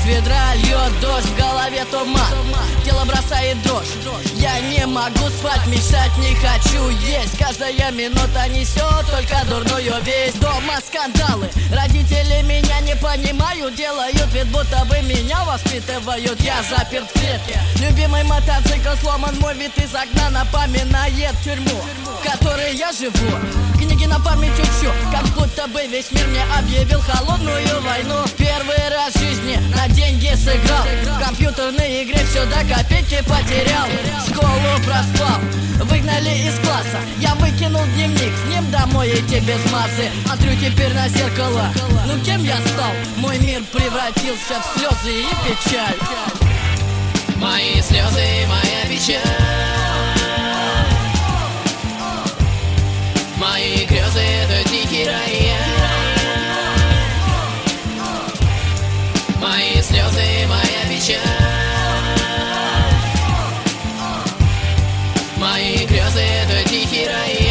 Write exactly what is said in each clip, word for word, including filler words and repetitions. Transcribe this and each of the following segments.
ведра льет дождь, в голове туман, тело бросает дрожь. Я не могу спать, мечтать не хочу есть. Каждая минута несет только дурную весть. Дома скандалы, родители меня не понимают, делают вид, будто бы меня воспитывают. Я заперт в клетке, любимый мотоцикл сломан, мой вид из окна напоминает тюрьму, в которой я живу. Книги на память учу, как будто бы весь мир мне объявил холодную войну. Первый раз в жизни на деньги сыграл, в компьютерной игре все до копейки потерял. Школу проспал, выгнали из класса, я выкинул дневник, с ним домой идти без массы. Смотрю теперь на зеркало, ну кем я стал? Мой мир превратился в слезы и печаль. Мои слезы, моя печаль, мои грезы — это дикий рояль. Мои слезы, моя печаль, мои грезы — это дикий рояль.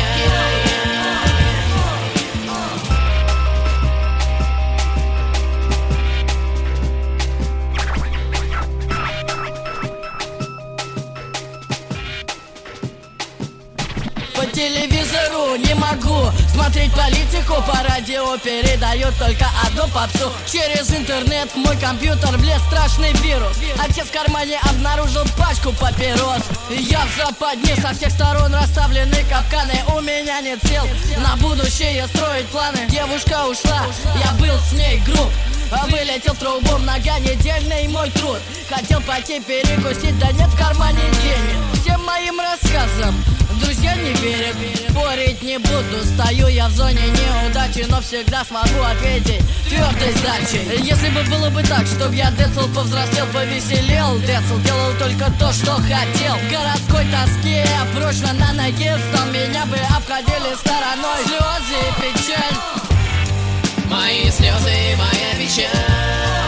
По телевизору не могу смотреть политику, по радио передают только одну попсу. Через интернет в мой компьютер влез страшный вирус. Отец в кармане обнаружил пачку папирос. Я в западне, со всех сторон расставлены капканы. У меня нет сил на будущее строить планы. Девушка ушла, я был с ней груб, вылетел трубом, нога недельный мой труд. Хотел пойти перекусить, да нет в кармане денег. Всем моим рассказам друзья не верят, спорить не буду. Стою я в зоне неудачи, но всегда смогу ответить твердой сдачей. Если бы было бы так, чтоб я Децл повзрослел, повеселел, Децл делал только то, что хотел. В городской тоске прочно на ноге встал, меня бы обходили стороной слезы и печаль. Мои слезы, моя печаль,